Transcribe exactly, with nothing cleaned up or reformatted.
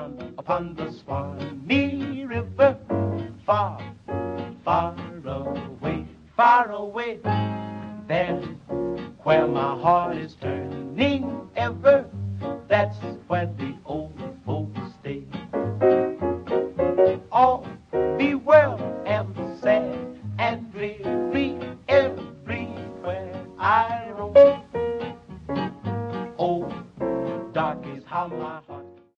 down upon the Swanee River, far, far away, far away, there where my heart is turning ever, that's where the old